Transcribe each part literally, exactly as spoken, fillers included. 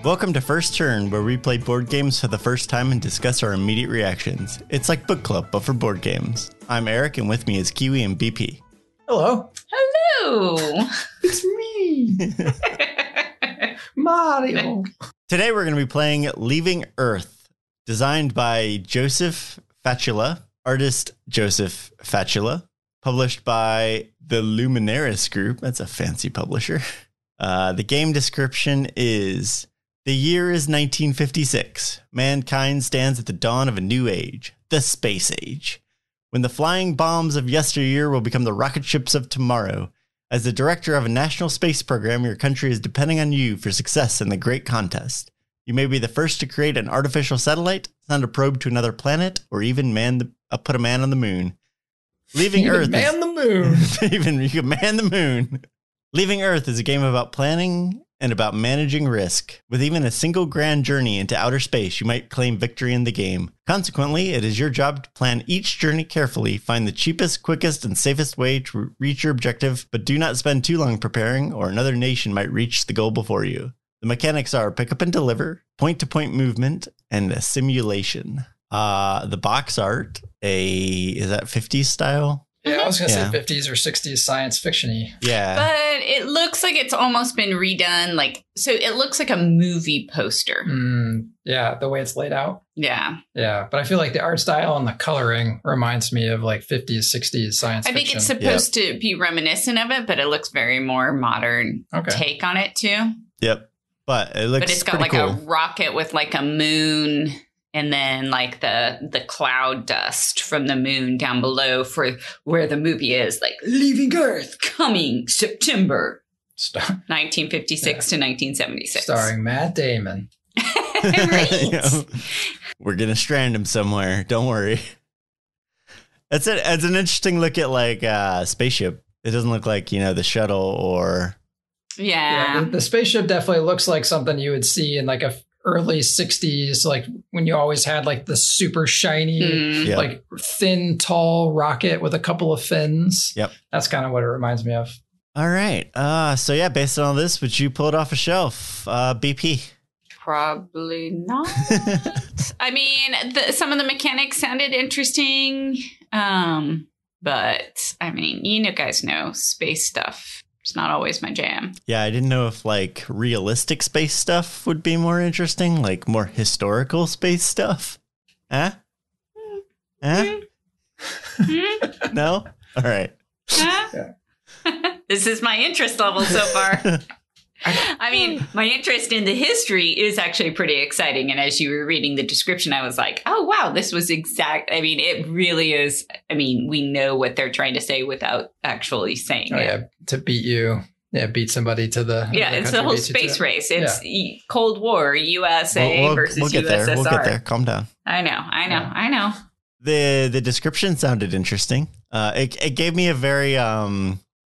Welcome to First Turn, where we play board games for the first time and discuss our immediate reactions. It's like book club, but for board games. I'm Eric, and with me is Kiwi and B P. Hello. Hello. It's me. Mario. Today we're going to be playing Leaving Earth, designed by Joseph Fatula, artist Joseph Fatula, published by the Luminaris Group. That's a fancy publisher. Uh, the game description is: the year is nineteen fifty-six. Mankind stands at the dawn of a new age, the space age, when the flying bombs of yesteryear will become the rocket ships of tomorrow. As the director of a national space program, your country is depending on you for success in the great contest. You may be the first to create an artificial satellite, send a probe to another planet, or even man the, uh, put a man on the moon. Leaving You Earth can man is, the moon. even you can man the moon. Leaving Earth is a game about planning and about managing risk. With even a single grand journey into outer space, you might claim victory in the game. Consequently, it is your job to plan each journey carefully, find the cheapest, quickest, and safest way to reach your objective, but do not spend too long preparing, or another nation might reach the goal before you. The mechanics are pick up and deliver, point-to-point movement, and a simulation. Uh, the box art, a is that fifties style? Yeah, I was going to Yeah. say fifties or sixties science fiction-y. Yeah. But it looks like it's almost been redone. Like, so it looks like a movie poster. Mm, yeah, the way it's laid out. Yeah. Yeah, but I feel like the art style and the coloring reminds me of like fifties, sixties science I think fiction. it's supposed to be reminiscent of it, but it looks very more modern Okay. take on it too. Yep. But it looks But it's got pretty like cool. a rocket with like a moon, and then like the the cloud dust from the moon down below for where the movie is, like Leaving Earth, coming September Star- nineteen fifty-six to nineteen seventy-six. starring Matt Damon. Right. You know, we're gonna strand him somewhere. Don't worry. It's a, it's an interesting look at like uh spaceship. It doesn't look like, you know, the shuttle or Yeah. The, the spaceship definitely looks like something you would see in like a f- early sixties, like when you always had like the super shiny, Mm. Yeah. like thin, tall rocket with a couple of fins. Yep. That's kind of what it reminds me of. All right. Uh so yeah, based on all this, would you pull it off a shelf? Uh B P. Probably not. I mean, the, some of the mechanics sounded interesting, um, but I mean, you know, guys know space stuff. It's not always my jam. Yeah, I didn't know if like realistic space stuff would be more interesting, like more historical space stuff. Huh? Huh? Hmm? No? All right. Huh? This is my interest level so far. I mean, my interest in the history is actually pretty exciting. And as you were reading the description, I was like, oh, wow, this was exact. I mean, it really is. I mean, we know what they're trying to say without actually saying Oh, it. yeah, to beat you, yeah, beat somebody to the Yeah, another it's the country whole beats you to space it. race. It's e- Cold War, U S A We'll, we'll, versus we'll get U S S R. there. We'll get there. Calm down. I know, I know, Yeah. I know. The the description sounded interesting. Uh, it it gave me a very um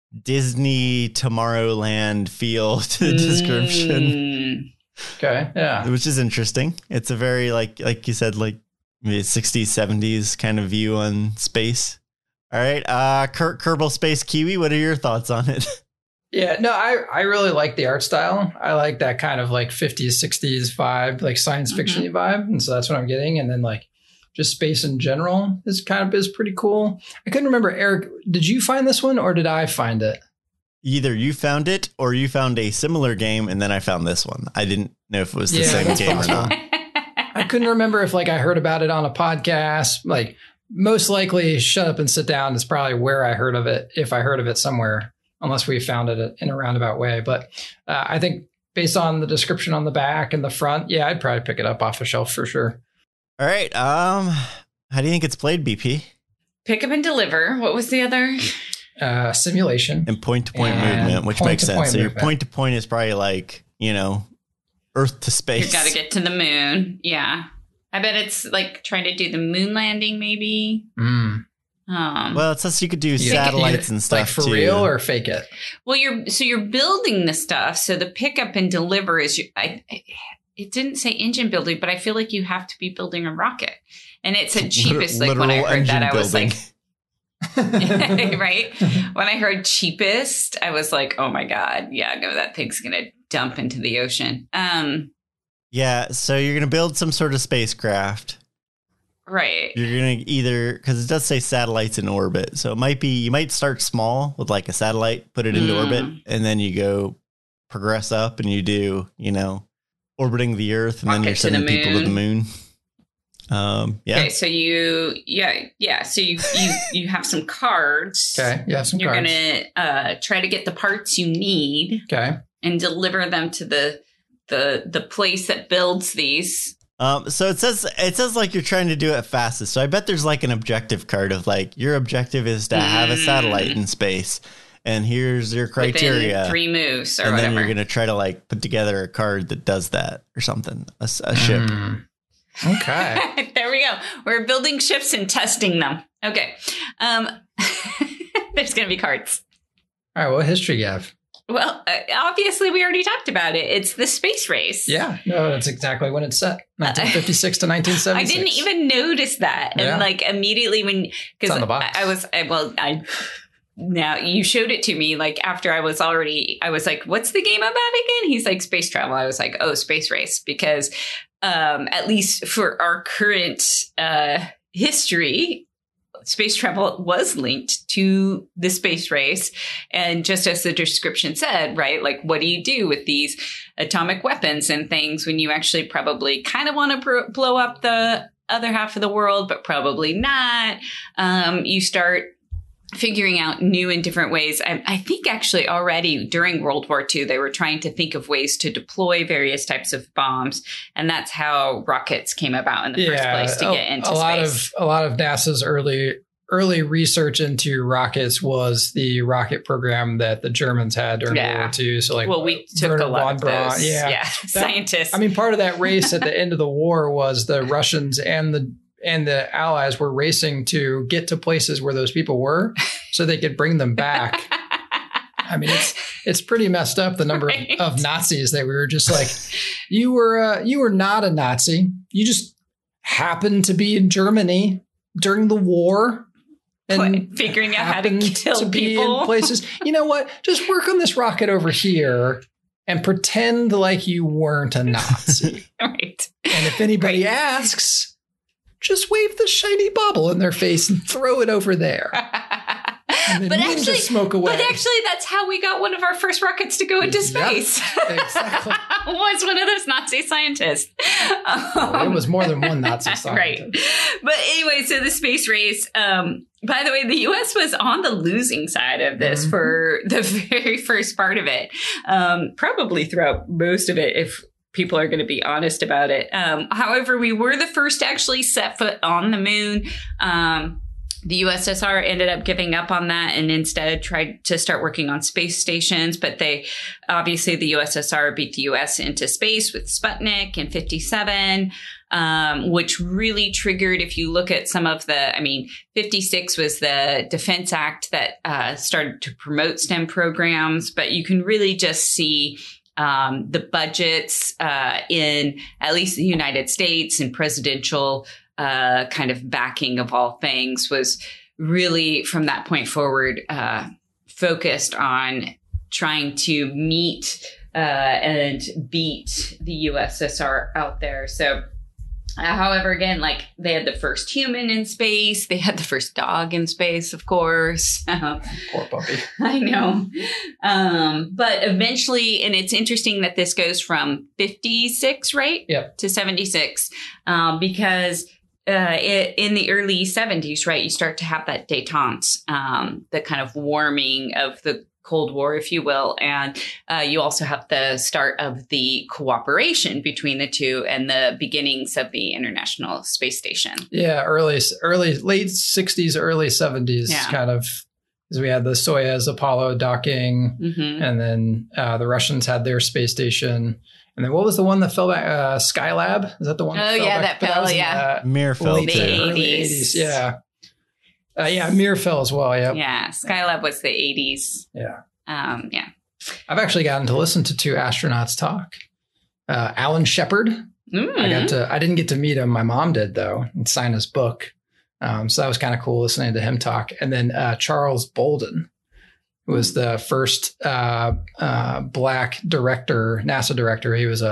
Disney Tomorrowland feel to the description, Mm. Okay, yeah. which is interesting. It's a very like like you said, like maybe sixties, seventies kind of view on space. All right, uh, Kurt Kerbal Space Kiwi. What are your thoughts on it? Yeah, no, I, I really like the art style. I like that kind of like fifties, sixties vibe, like science fiction vibe. And so that's what I'm getting. And then like just space in general is kind of is pretty cool. I couldn't remember, Eric, did you find this one or did I find it? Either you found it or you found a similar game, and then I found this one. I didn't know if it was the Yeah, same that's game or possible. not. I couldn't remember if like I heard about it on a podcast. Like most likely Shut Up and Sit Down is probably where I heard of it, if I heard of it somewhere, unless we found it in a roundabout way. But uh, I think based on the description on the back and the front, yeah, I'd probably pick it up off a shelf for sure. All right. Um, how do you think it's played, B P? Pick up and deliver. What was the other? Uh, simulation. And point to point And movement, which makes sense. point-to-point So your movement. point to point is probably like, you know, Earth to space. You got to get to the moon. Yeah. I bet it's like trying to do the moon landing, maybe. Mm. Um, Well, it says you could do You- satellites you- and stuff like for too. real or fake it. well, you're so you're building the stuff. So the pick up and deliver is. You, I, I- it didn't say engine building, but I feel like you have to be building a rocket, and it said cheapest. Like when I Literal heard that, engine I was building. like, right? When I heard cheapest, I was like, oh my God, yeah, no, that thing's going to dump into the ocean. Um, Yeah, so you're going to build some sort of spacecraft. Right. You're going to either, because it does say satellites in orbit. So it might be, you might start small with like a satellite, put it into mm. orbit, and then you go progress up and you do, you know, orbiting the Earth, and Rocket then you're sending to people to the moon. Um, yeah. Okay, so you, yeah, yeah. So you, you, you have some cards. Okay, you have some you're cards. You're going to uh, try to get the parts you need. Okay. And deliver them to the, the, the place that builds these. Um, so it says it says like you're trying to do it fastest. So I bet there's like an objective card of like your objective is to mm. have a satellite in space, and here's your criteria. Within three moves, or and whatever. then you're gonna try to like put together a card that does that or something. A, a ship. Mm. Okay. There we go. We're building ships and testing them. Okay. Um, there's gonna be cards. All right. What history you have? Well, uh, obviously, we already talked about it. It's the space race. Yeah, no, that's exactly when it's set. nineteen fifty-six to nineteen seventy-six. I didn't even notice that. And yeah. like immediately when, because I, I was, I, well, I, now you showed it to me like after I was already, I was like, what's the game about again? He's like, space travel. I was like, oh, space race. Because um, at least for our current uh, history, space travel was linked to the space race. And just as the description said, right, like, what do you do with these atomic weapons and things when you actually probably kind of want to br- blow up the other half of the world, but probably not? Um, you start figuring out new and different ways. I, I think actually already during World War Two, they were trying to think of ways to deploy various types of bombs. And that's how rockets came about in the yeah, first place to a, get into a lot space. Of, a lot of NASA's early early research into rockets was the rocket program that the Germans had during yeah. World War Two. So like, well, we took Werner a lot von of Braun, those. yeah, yeah. That, scientists. I mean, part of that race at the end of the war was the Russians and the and the Allies were racing to get to places where those people were so they could bring them back. I mean, it's it's pretty messed up, the number right. of, of Nazis that we were just like, you were uh, you were not a Nazi. You just happened to be in Germany during the war. And figuring out how to kill to be people. In places. You know what? Just work on this rocket over here and pretend like you weren't a Nazi. Right. And if anybody right. asks, just wave the shiny bubble in their face and throw it over there. And then but ninja actually, smoke away. But actually, that's how we got one of our first rockets to go into space. Yep, exactly. Was one of those Nazi scientists. Um, oh, it was more than one Nazi scientist. Right. But anyway, so the space race, um, by the way, the U S was on the losing side of this mm-hmm. for the very first part of it. Um, probably throughout most of it, if people are going to be honest about it. Um, however, we were the first to actually set foot on the moon. Um, the U S S R ended up giving up on that and instead tried to start working on space stations. But they, obviously, the U S S R beat the U S into space with Sputnik in fifty-seven, um, which really triggered, if you look at some of the, I mean, fifty-six was the Defense Act that uh, started to promote STEM programs. But you can really just see Um, the budgets uh, in at least the United States and presidential uh, kind of backing of all things was really from that point forward uh, focused on trying to meet uh, and beat the U S S R out there. So Uh, however, again, like they had the first human in space. They had the first dog in space, of course. Poor puppy. I know. Um, but eventually, and it's interesting that this goes from fifty-six, right? Yep. To seventy-six, um, because uh, it, in the early seventies, right, you start to have that détente, um, the kind of warming of the Cold War, if you will. And uh, you also have the start of the cooperation between the two and the beginnings of the International Space Station. Yeah, early, early, late sixties, early seventies, yeah. kind of, as we had the Soyuz Apollo docking, mm-hmm. and then uh, the Russians had their space station. And then what was the one that fell back? Uh, Skylab? Is that the one? Oh, that fell yeah, back? that fell, that yeah. Uh, Mir fell late too. early eighties, yeah. Uh, yeah, Mir fell as well, yeah. Yeah, Skylab was the eighties. Yeah. Um, yeah. I've actually gotten to listen to two astronauts talk. Uh, Alan Shepard. Mm. I got to. I didn't get to meet him. My mom did, though, and sign his book. Um, so that was kind of cool listening to him talk. And then uh, Charles Bolden, who was the first uh, uh, black director, NASA director. He was a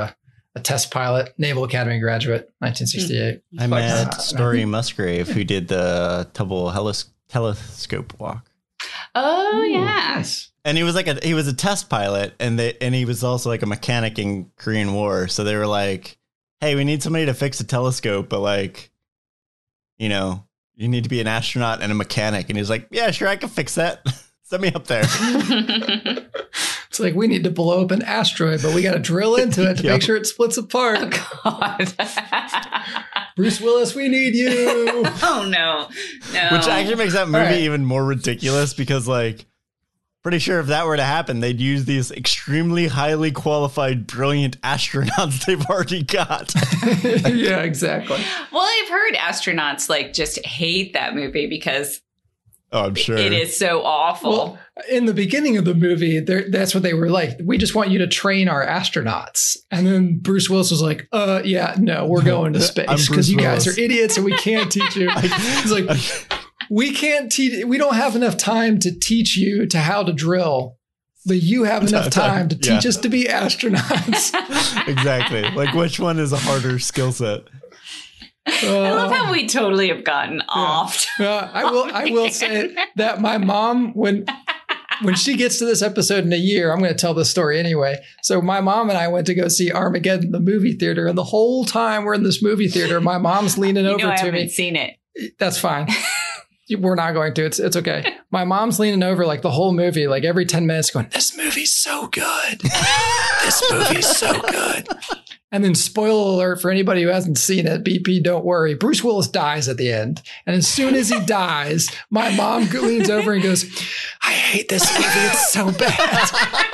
a test pilot, Naval Academy graduate, nineteen sixty-eight. I met uh, Story Musgrave, who did the Hubble helis- telescope walk. Oh, Ooh, yeah. nice. And he was like a he was a test pilot, and they and he was also like a mechanic in Korean War. So they were like, "Hey, we need somebody to fix a telescope, but like, you know, you need to be an astronaut and a mechanic." And he was like, "Yeah, sure, I can fix that. Send me up there." It's like, we need to blow up an asteroid, but we got to drill into it to Yep. make sure it splits apart. Oh, God. Bruce Willis, we need you. Oh, no. No. Which actually makes that movie All right. even more ridiculous because, like, pretty sure if that were to happen, they'd use these extremely highly qualified, brilliant astronauts they've already got. Yeah, exactly. Well, I've heard astronauts like just hate that movie because Oh, I'm sure. it is so awful. Well, in the beginning of the movie, that's what they were like. We just want you to train our astronauts. And then Bruce Willis was like, uh, yeah, no, we're going to I'm space Bruce because you guys Willis. are idiots and we can't teach you. He's like, we can't teach, we don't have enough time to teach you to how to drill. But you have enough time to teach Yeah. us to be astronauts. Exactly. Like, which one is a harder skill set? I love how we totally have gotten off. Uh, I will. I will say that my mom, when when she gets to this episode in a year, I'm going to tell this story anyway. So my mom and I went to go see Armageddon, the movie theater, and the whole time we're in this movie theater, my mom's leaning You over know I to haven't me. seen it. That's fine. We're not going to. It's it's okay. My mom's leaning over like the whole movie, like every ten minutes, going, "This movie's so good. This movie's so good." And then, spoiler alert for anybody who hasn't seen it, B P, don't worry. Bruce Willis dies at the end. And as soon as he dies, my mom leans over and goes, "I hate this movie. It's so bad."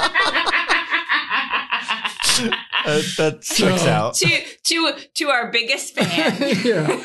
Uh, that checks So- out. to to to our biggest fan. Yeah.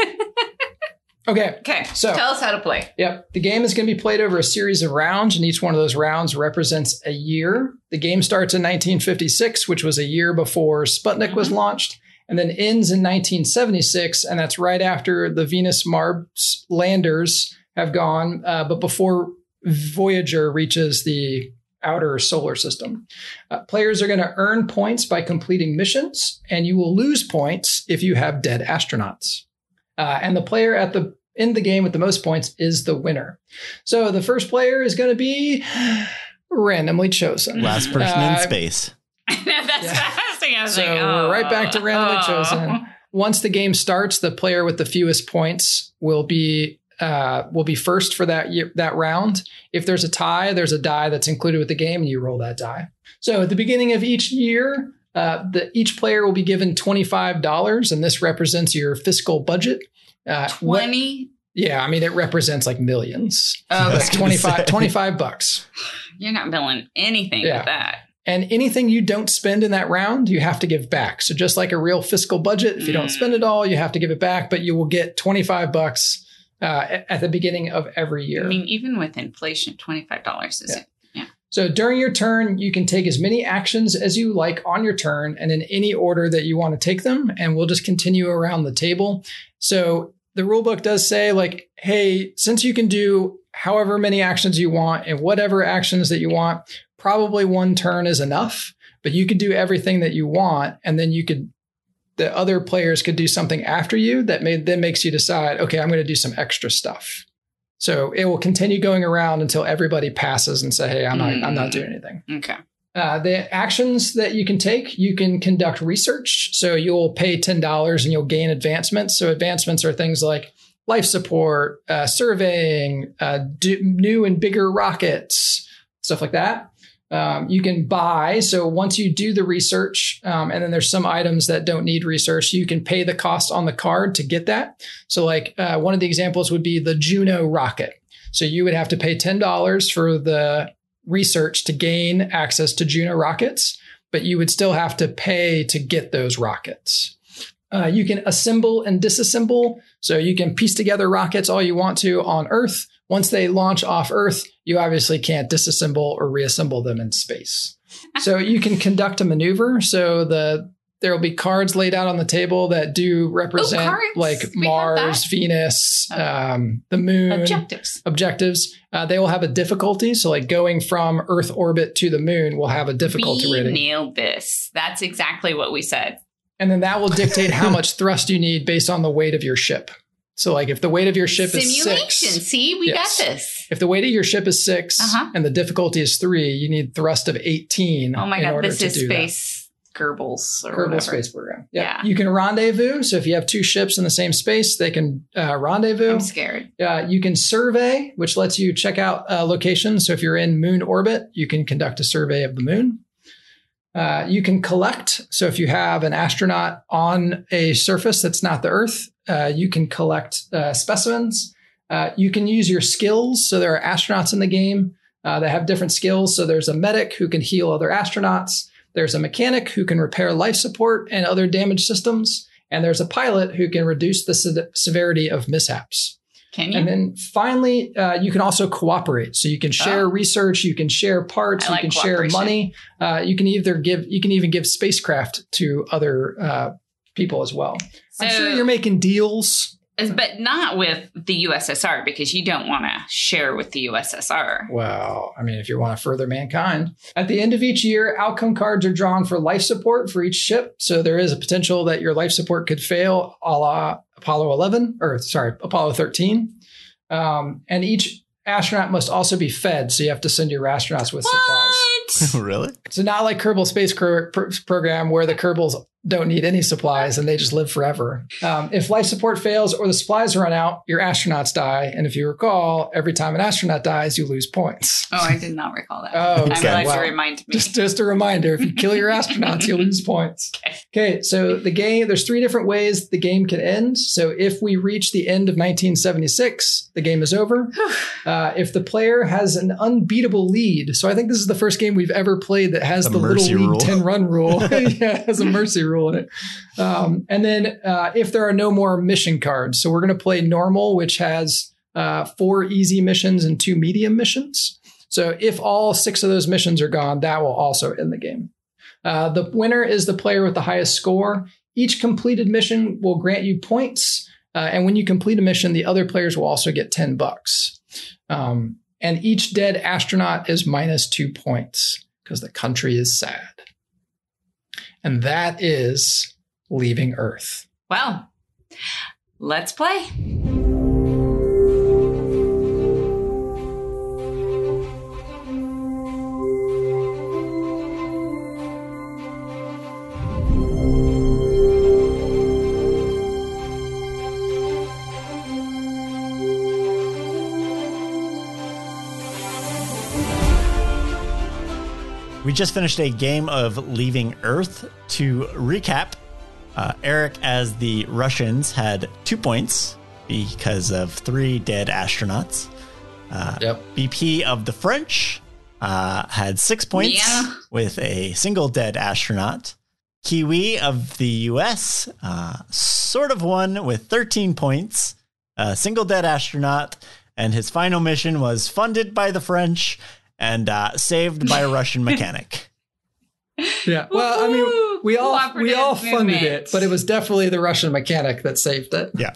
Okay. Okay, So- tell us how to play. Yep. The game is going to be played over a series of rounds, and each one of those rounds represents a year. The game starts in nineteen fifty-six, which was a year before Sputnik was launched, and then ends in nineteen seventy-six, and that's right after the Venus Mars landers have gone, uh, but before Voyager reaches the outer solar system. Uh, players are going to earn points by completing missions, and you will lose points if you have dead astronauts. Uh, and the player at the in the game with the most points is the winner. So the first player is going to be randomly chosen. Last person Uh, in space. That's Yeah. what I was thinking. I was So like, oh, we're right back to randomly oh. chosen. Once the game starts, the player with the fewest points will be uh, will be first for that year, that round. If there's a tie, there's a die that's included with the game, and you roll that die. So at the beginning of each year, uh, the, each player will be given twenty-five dollars, and this represents your fiscal budget. Uh, what- twenty. yeah, I mean, it represents like millions. Oh, That's gonna twenty-five, say. twenty-five bucks. You're not billing anything Yeah. with that. And anything you don't spend in that round, you have to give back. So just like a real fiscal budget, if you don't Mm. spend it all, you have to give it back, but you will get twenty-five bucks uh, at- at the beginning of every year. I mean, even with inflation, twenty-five dollars is Yeah. it? So during your turn, you can take as many actions as you like on your turn and in any order that you want to take them. And we'll just continue around the table. So the rule book does say, like, hey, since you can do however many actions you want and whatever actions that you want, probably one turn is enough, but you could do everything that you want. And then you could, the other players could do something after you that made, then makes you decide, okay, I'm going to do some extra stuff. So it will continue going around until everybody passes and say, hey, I'm not, I'm not doing anything. Okay. Uh, the actions that you can take, you can conduct research. So you'll pay ten dollars and you'll gain advancements. So advancements are things like life support, uh, surveying, uh, do, new and bigger rockets, stuff like that. Um, you can buy. So once you do the research, um, and then there's some items that don't need research, you can pay the cost on the card to get that. So like uh, one of the examples would be the Juno rocket. So you would have to pay ten dollars for the research to gain access to Juno rockets, but you would still have to pay to get those rockets. Uh, you can assemble and disassemble. So you can piece together rockets all you want to on Earth. Once they launch off Earth, you obviously can't disassemble or reassemble them in space. So you can conduct a maneuver. So the there will be cards laid out on the table that do represent cards. like We have Mars, that. Venus, Oh. um, the moon. Objectives. Objectives. Uh, they will have a difficulty. So like going from Earth orbit to the moon will have a difficulty We rating. nailed this. That's exactly what we said. And then that will dictate how much thrust you need based on the weight of your ship. So like if the weight of your ship Simulation. is six, See, we Yes. got this. if the weight of your ship is six Uh-huh. and the difficulty is three, you need thrust of eighteen. Oh my in God, order this to is do that. space Goebbels or Kerbal whatever. Space Program. Yeah. Yeah. You can rendezvous. So if you have two ships in the same space, they can uh, rendezvous. I'm scared. Uh, you can survey, which lets you check out uh, locations. So if you're in moon orbit, you can conduct a survey of the moon. Uh, you can collect. So if you have an astronaut on a surface that's not the Earth, uh, you can collect uh, specimens. Uh, you can use your skills. So there are astronauts in the game uh, that have different skills. So there's a medic who can heal other astronauts. There's a mechanic who can repair life support and other damaged systems. And there's a pilot who can reduce the se- severity of mishaps. Can you? And then finally, uh, you can also cooperate. So you can share Oh. research, you can share parts, I you like can share cooperation. money. Uh, you can either give, you can even give spacecraft to other uh, people as well. I'm So- sure you're making deals. But not with the U S S R because you don't want to share with the U S S R. Well, I mean, if you want to further mankind. At the end of each year, outcome cards are drawn for life support for each ship. So there is a potential that your life support could fail a la Apollo eleven, or sorry, Apollo thirteen. Um, and each astronaut must also be fed. So you have to send your astronauts with supplies. What? Really? So not like Kerbal Space Cro- Pro- Program where the Kerbals don't need any supplies and they just live forever. Um, if life support fails or the supplies run out, your astronauts die. And if you recall, every time an astronaut dies, you lose points. Oh, I did not recall that. Oh, I'm okay. glad Wow. you reminded me. Just, just a reminder, if you kill your astronauts, you lose points. Okay, so the game, there's three different ways the game can end. So if we reach the end of nineteen seventy-six, the game is over. Uh, if the player has an unbeatable lead, so I think this is the first game we've ever played that has The the, little mercy league rule. ten run rule. Yeah, it has a mercy rule in it. Um, and then uh, if there are no more mission cards, so we're going to play normal, which has uh, four easy missions and two medium missions. So if all six of those missions are gone, that will also end the game. Uh, the winner is the player with the highest score. Each completed mission will grant you points. Uh, and when you complete a mission, the other players will also get ten bucks. Um, and each dead astronaut is minus two points because the country is sad. And that is Leaving Earth. Well, let's play. We just finished a game of Leaving Earth. To recap, uh, Eric, as the Russians, had two points because of three dead astronauts. Uh, Yep. B P of the French uh, had six points Yeah. with a single dead astronaut. Kiwi of the U S uh, sort of won with thirteen points, a single dead astronaut, and his final mission was funded by the French and uh, saved by a Russian mechanic. Yeah. Well, I mean, we all we all Cooperative funded movement. it, but it was definitely the Russian mechanic that saved it. Yeah.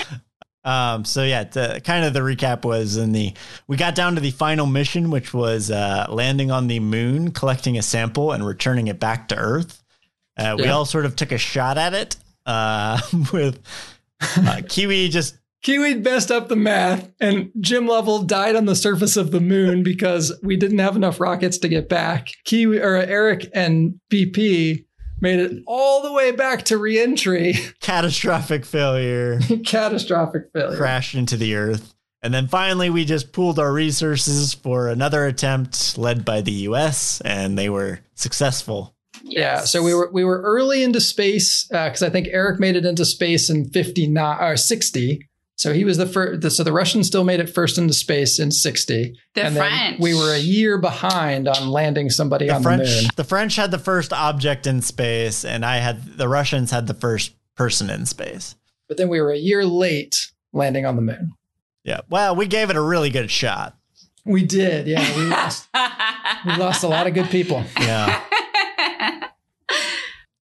Um, so yeah, the, kind of the recap was in the, we got down to the final mission, which was uh, landing on the moon, collecting a sample and returning it back to Earth. Uh, we Yeah. all sort of took a shot at it uh, with uh, Kiwi just, Kiwi messed up the math, and Jim Lovell died on the surface of the moon because we didn't have enough rockets to get back. Kiwi or Eric and B P made it all the way back to reentry. catastrophic failure, Catastrophic failure. crashed into the Earth. And then finally, we just pooled our resources for another attempt led by the U S, and they were successful. Yeah, Yes. so we were we were early into space because I think Eric made it into space in fifty-nine or sixty. So he was the first. So the Russians still made it first into space in sixty, The and French. then we were a year behind on landing somebody The on French, the moon. the French had the first object in space, and I had the Russians had the first person in space. But then we were a year late landing on the moon. Yeah. Well, we gave it a really good shot. We did, yeah. We lost, we lost a lot of good people. Yeah.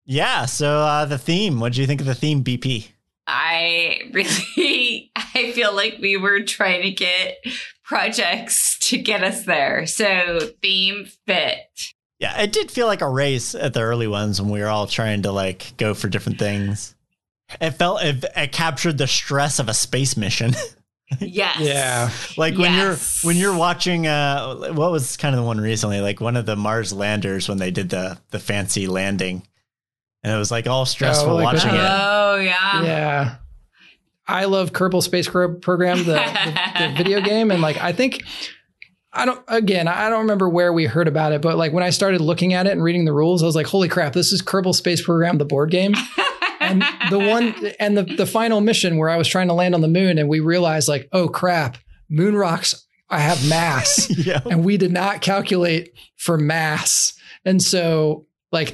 Yeah. So uh, the theme, what do you think of the theme, B P? I really, I feel like we were trying to get projects to get us there. So theme fit. Yeah, it did feel like a race at the early ones when we were all trying to like go for different things. It felt it, it captured the stress of a space mission. Yes. Yeah. Like when Yes. you're when you're watching uh what was kind of the one recently, like one of the Mars landers when they did the the fancy landing. And it was like all stressful Oh, like watching it. Oh, yeah. Yeah. I love Kerbal Space Pro- Program, the, the, the video game. And like, I think, I don't, again, I don't remember where we heard about it, but like when I started looking at it and reading the rules, I was like, holy crap, this is Kerbal Space Program, the board game. And the one, and the, the final mission where I was trying to land on the moon and we realized like, oh crap, moon rocks, I have mass. Yeah. And we did not calculate for mass. And so like,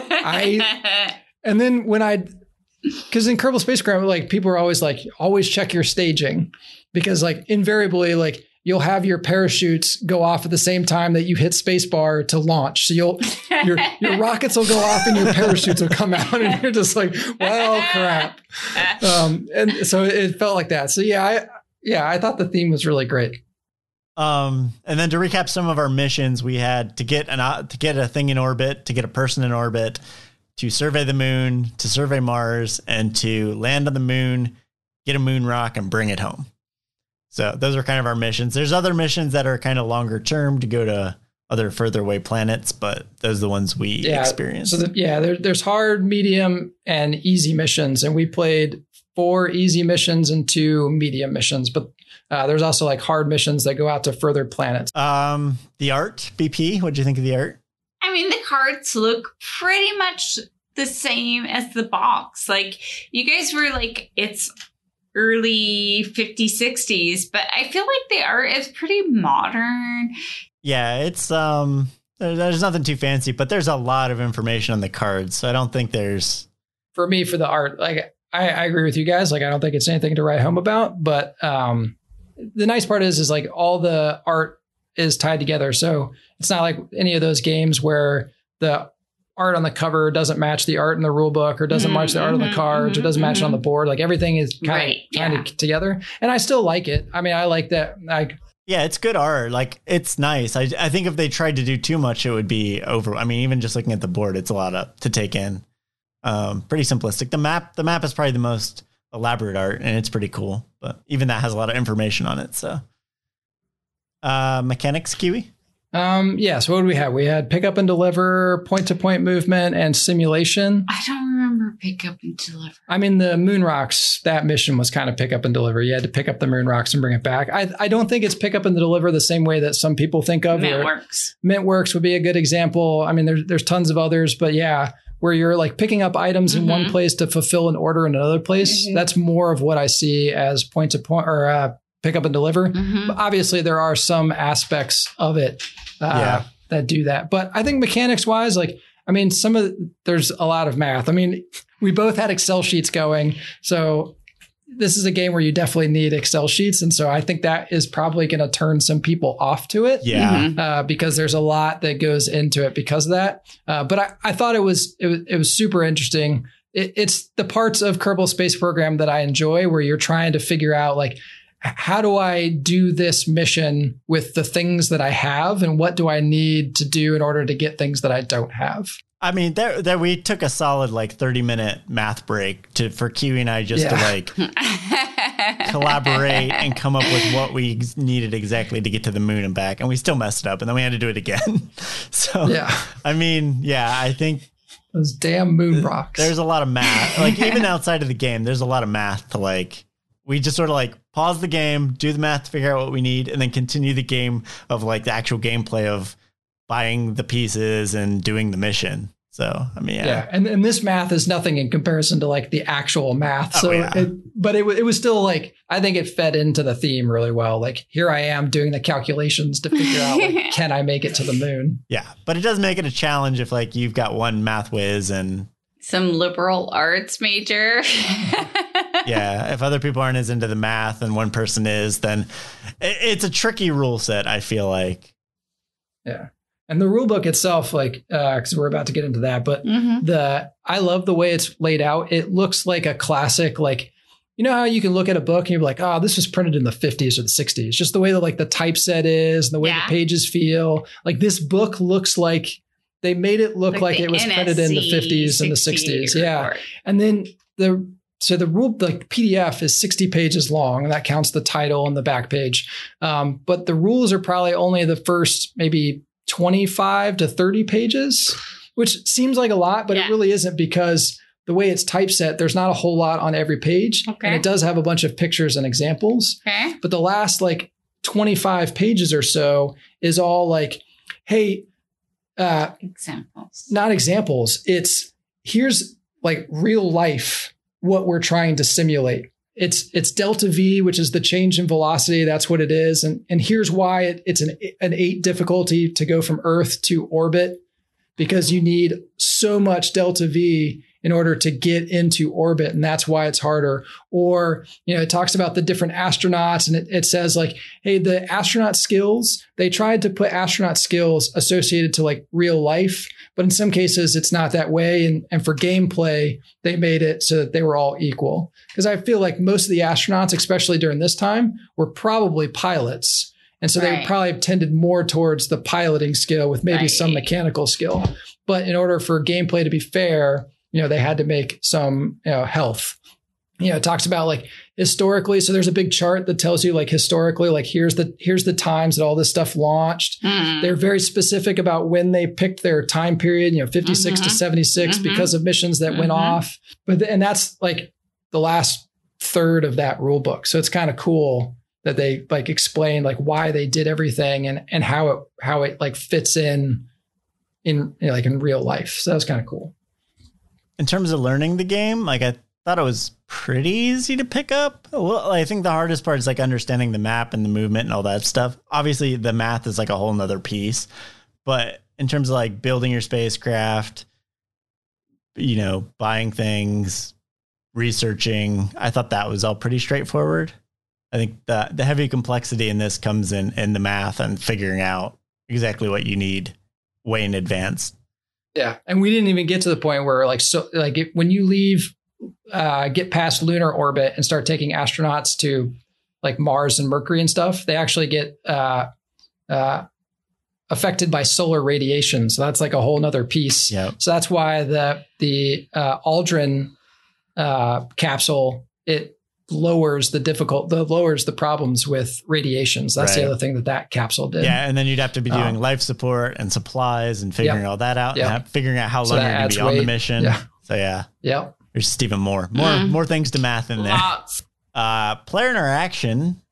I, and then when I, because in Kerbal Space Program, like people are always like, always check your staging because like invariably, like you'll have your parachutes go off at the same time that you hit spacebar to launch. So you'll, your, your rockets will go off and your parachutes will come out and you're just like, well, crap. Um, and so it felt like that. So yeah, I, yeah, I thought the theme was really great. Um, and then to recap some of our missions, we had to get an uh, to get a thing in orbit, to get a person in orbit, to survey the moon, to survey Mars, and to land on the moon, get a moon rock, and bring it home. So those are kind of our missions. There's other missions that are kind of longer term to go to other further away planets, but those are the ones we Yeah. experienced. So the, yeah, there, there's hard, medium, and easy missions, and we played four easy missions and two medium missions, but Uh, there's also like hard missions that go out to further planets. Um, the art, B P, what do you think of the art? I mean, the cards look pretty much the same as the box. Like, you guys were like, it's early fifties, sixties, but I feel like the art is pretty modern. Yeah, it's um, there, there's nothing too fancy, but there's a lot of information on the cards. So I don't think there's. For me, for the art, like I, I agree with you guys. Like I don't think it's anything to write home about, but um, the nice part is, is like all the art is tied together. So it's not like any of those games where the art on the cover doesn't match the art in the rule book or doesn't Mm-hmm, match the art on the mm-hmm, cards or doesn't match it on the board. Like everything is kind Right, of kind yeah. of together. And I still like it. I mean, I like that. Like, Yeah, it's good art. Like it's nice. I I think if they tried to do too much, it would be over. I mean, even just looking at the board, it's a lot of, to take in. Um, pretty simplistic. The map, the map is probably the most elaborate art, and it's pretty cool. But even that has a lot of information on it. So, uh, mechanics, Kiwi. um, yeah. So what do we have? We had pick up and deliver, point to point movement, and simulation. I don't remember pick up and deliver. I mean, the moon rocks, that mission was kind of pick up and deliver. You had to pick up the moon rocks and bring it back. I, I don't think it's pick up and deliver the same way that some people think of. It where works. Mintworks would be a good example. I mean, there's there's tons of others, but yeah, where you're like picking up items in one Mhm. place to fulfill an order in another place. Mhm. That's more of what I see as point to point or uh, pick up and deliver. Mhm. But obviously, there are some aspects of it uh, Yeah. that do that. But I think mechanics wise, like, I mean, some of there's a lot of math. I mean, we both had Excel sheets going. So this is a game where you definitely need Excel sheets. And so I think that is probably going to turn some people off to it. Yeah. Mhm. Uh, because there's a lot that goes into it because of that. Uh, but I, I thought it was, it was it was super interesting. It, it's the parts of Kerbal Space Program that I enjoy where you're trying to figure out like, h- how do I do this mission with the things that I have and what do I need to do in order to get things that I don't have? I mean, there, there we took a solid like thirty minute math break to for Kiwi and I just to Yeah. like collaborate and come up with what we ex- needed exactly to get to the moon and back, and we still messed it up, and then we had to do it again. So, Yeah. I mean, yeah, I think Those damn moon rocks. there's a lot of math. Like even outside of the game, there's a lot of math to like. We just sort of like pause the game, do the math to figure out what we need, and then continue the game of like the actual gameplay of buying the pieces and doing the mission. So, I mean, yeah. Yeah, and, and this math is nothing in comparison to like the actual math. Oh, So, yeah. it, but it, wa- it was still like, I think it fed into the theme really well. Like here I am doing the calculations to figure out, like, can I make it to the moon? Yeah, but it does make it a challenge if like you've got one math whiz and Some liberal arts major. yeah, if other people aren't as into the math and one person is, then it, it's a tricky rule set, I feel like. Yeah. And the rule book itself, like, because uh, we're about to get into that, but mm-hmm. the I love the way it's laid out. It looks like a classic, like, you know how you can look at a book and you're like, oh, this was printed in the fifties or the sixties. Just the way that like the typeset is and the way yeah. the pages feel. Like this book looks like they made it look like, like it was N S C printed in the fifties and the sixties. Report. Yeah. And then the So the rule, like P D F is sixty pages long, and that counts the title and the back page. Um, but the rules are probably only the first maybe twenty-five to thirty pages, which seems like a lot, but yeah. it really isn't, because the way it's typeset, there's not a whole lot on every page. Okay. And it does have a bunch of pictures and examples. Okay. But the last like twenty-five pages or so is all like, hey, uh, examples, not examples. It's here's like real life, what we're trying to simulate. It's it's delta V, which is the change in velocity. That's what it is. And, and here's why it, it's an, an eight difficulty to go from Earth to orbit, because you need so much delta V in order to get into orbit. And that's why it's harder. Or, you know, it talks about the different astronauts, and it, it says like, hey, the astronaut skills, they tried to put astronaut skills associated to like real life, but in some cases it's not that way. And, and for gameplay, they made it so that they were all equal. Because I feel like most of the astronauts, especially during this time, were probably pilots. And so right. they probably tended more towards the piloting skill with maybe right. some mechanical skill. But in order for gameplay to be fair, you know, they had to make some, you know, health. You know, it talks about like historically. So there's a big chart that tells you like historically, like here's the here's the times that all this stuff launched. Mm. They're very specific about when they picked their time period, you know, fifty-six mm-hmm. to seventy-six mm-hmm. because of missions that mm-hmm. went off. But th- and that's like the last third of that rule book. So it's kind of cool that they like explain like why they did everything and and how it how it like fits in in you know, like in real life. So that was kind of cool. In terms of learning the game, like I thought it was pretty easy to pick up. Well, I think the hardest part is like understanding the map and the movement and all that stuff. Obviously, the math is like a whole nother piece. But in terms of like building your spacecraft, you know, buying things, researching, I thought that was all pretty straightforward. I think the the heavy complexity in this comes in in the math and figuring out exactly what you need way in advance. Yeah. And we didn't even get to the point where like, so like it, when you leave, uh, get past lunar orbit and start taking astronauts to like Mars and Mercury and stuff, they actually get, uh, uh, affected by solar radiation. So that's like a whole nother piece. Yep. So that's why the, the, uh, Aldrin, uh, capsule, it lowers the difficult, the lowers the problems with radiations. That's right. The other thing that that capsule did. Yeah. And then you'd have to be doing um, life support and supplies and figuring yep. all that out yep. and figuring out how so long you're going to be weight. on the mission. Yeah. So yeah. Yep. There's just even more, more, mm. more things to math in there. Lots. Uh, player interaction.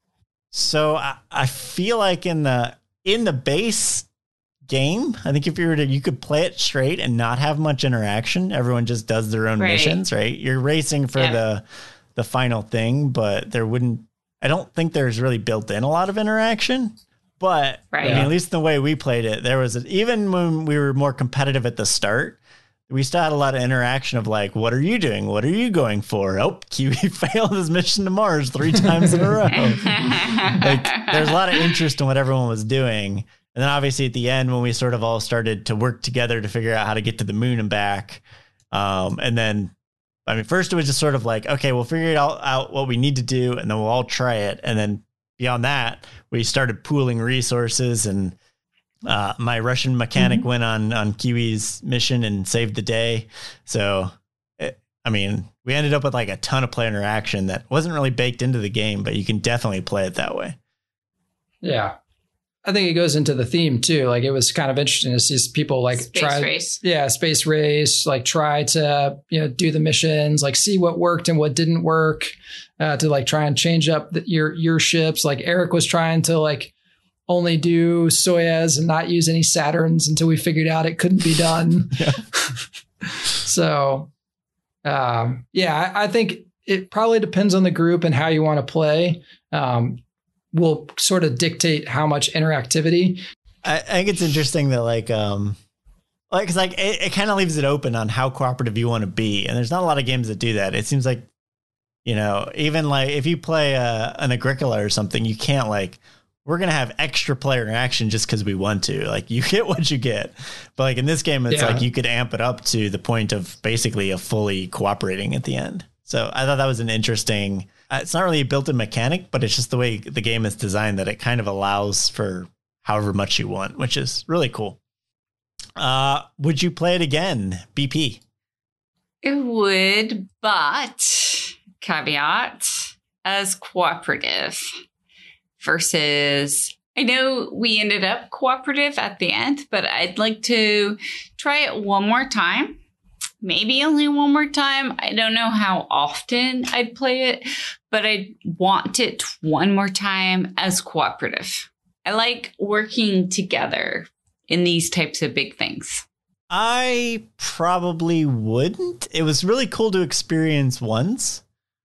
So I, I feel like in the, in the base game, I think if you were to, you could play it straight and not have much interaction. Everyone just does their own right. missions, right? You're racing for yeah. the, the final thing, but there wouldn't, I don't think there's really built in a lot of interaction, but right. I mean, at least the way we played it, there was, a, even when we were more competitive at the start, we still had a lot of interaction of like, what are you doing? What are you going for? Oh, Kiwi failed his mission to Mars three times in a row. Like, there's a lot of interest in what everyone was doing. And then obviously at the end, when we sort of all started to work together to figure out how to get to the moon and back. Um, and then, I mean, first it was just sort of like, okay, we'll figure it all out what we need to do, and then we'll all try it. And then beyond that, we started pooling resources, and uh, my Russian mechanic mm-hmm. went on, on Kiwi's mission and saved the day. So, it, I mean, we ended up with like a ton of player interaction that wasn't really baked into the game, but you can definitely play it that way. Yeah. I think it goes into the theme too. Like it was kind of interesting to see people like space try, race. yeah, space race, like try to, you know, do the missions, like see what worked and what didn't work, uh, to like try and change up the, your, your ships. Like Eric was trying to like only do Soyuz and not use any Saturns until we figured out it couldn't be done. So, um, yeah, I, I think it probably depends on the group and how you want to play. Um, will sort of dictate how much interactivity. I, I think it's interesting that like, um, like, cause like it, it kind of leaves it open on how cooperative you want to be. And there's not a lot of games that do that. It seems like, you know, even like if you play uh, an Agricola or something, you can't like we're going to have extra player interaction just because we want to. Like, you get what you get. But like in this game, it's Yeah. like you could amp it up to the point of basically a fully cooperating at the end. So I thought that was an interesting, uh, it's not really a built-in mechanic, but it's just the way the game is designed that it kind of allows for however much you want, which is really cool. Uh, would you play it again, B P? It would, but caveat, as cooperative versus, I know we ended up cooperative at the end, but I'd like to try it one more time. Maybe only one more time. I don't know how often I'd play it, but I want it one more time as cooperative. I like working together in these types of big things. I probably wouldn't. It was really cool to experience once.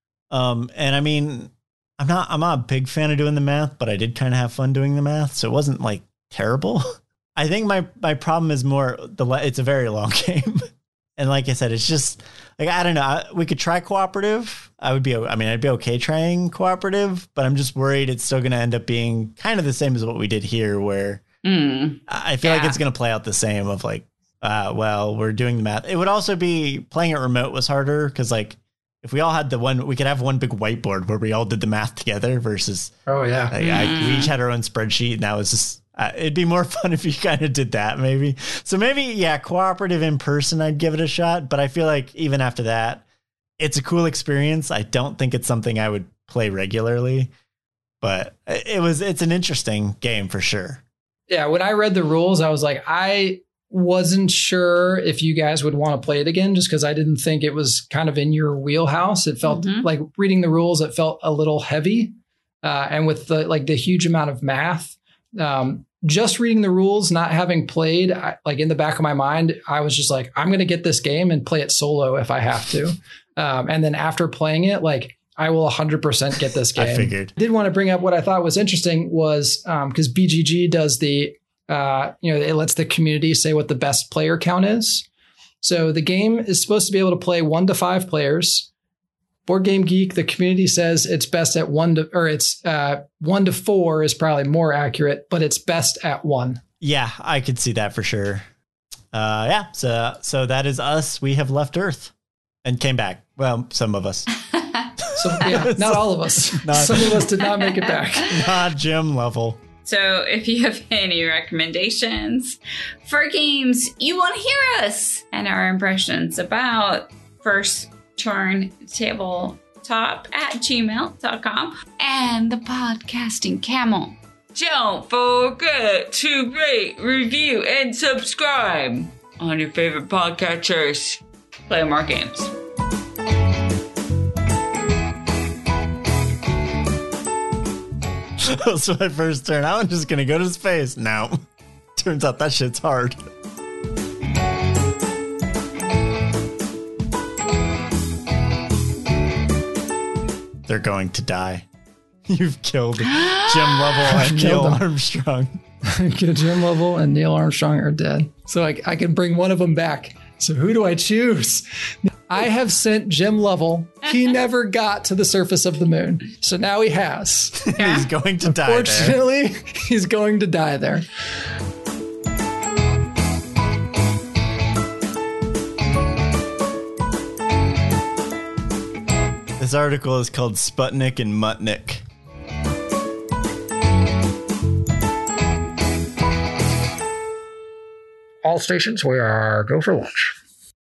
Um, and I mean, I'm not I'm not a big fan of doing the math, but I did kind of have fun doing the math, so it wasn't like terrible. I think my my problem is more the it's a very long game. And like I said, it's just like, I don't know. I, we could try cooperative. I would be, I mean, I'd be okay trying cooperative, but I'm just worried it's still going to end up being kind of the same as what we did here, where Mm, I feel yeah. like it's going to play out the same of like, uh, well, we're doing the math. It would also be playing it remote was harder because like if we all had the one, we could have one big whiteboard where we all did the math together versus Oh, yeah. like, I, we each had our own spreadsheet, and that was just, uh, it'd be more fun if you kind of did that maybe. So maybe, yeah, cooperative in person, I'd give it a shot. But I feel like even after that, it's a cool experience. I don't think it's something I would play regularly, but it was, it's an interesting game for sure. Yeah, when I read the rules, I was like, I wasn't sure if you guys would want to play it again, just because I didn't think it was kind of in your wheelhouse. It felt Mhm. like reading the rules, it felt a little heavy. Uh, and with the like the huge amount of math, um, just reading the rules, not having played, I, like in the back of my mind, I was just like, I'm going to get this game and play it solo if I have to. Um, and then after playing it, like, I will one hundred percent get this game. I figured. I did want to bring up what I thought was interesting was because um, B G G does the, uh, you know, it lets the community say what the best player count is. So the game is supposed to be able to play one to five players. Board Game Geek, the community says it's best at one to, or it's uh, one to four is probably more accurate, but it's best at one. Yeah, I could see that for sure. Uh, yeah, so so that is us. We have left Earth and came back. Well, some of us. So yeah, not all of us. Not- Some of us did not make it back. Not gym level. So if you have any recommendations for games you want to hear us and our impressions about, first turn tabletop at gmail dot com and the podcasting camel. Don't forget to rate, review, and subscribe on your favorite podcatchers. Play more games. So my first turn, I'm just gonna go to space. No, turns out that shit's hard. They're going to die. You've killed Jim Lovell and Neil killed them. Armstrong. Jim Lovell and Neil Armstrong are dead. So I, I can bring one of them back. So who do I choose? I have sent Jim Lovell. He never got to the surface of the moon. So now he has. He's going to die there. Fortunately, he's going to die there. This article is called Sputnik and Mutnik. All stations, we are go for launch.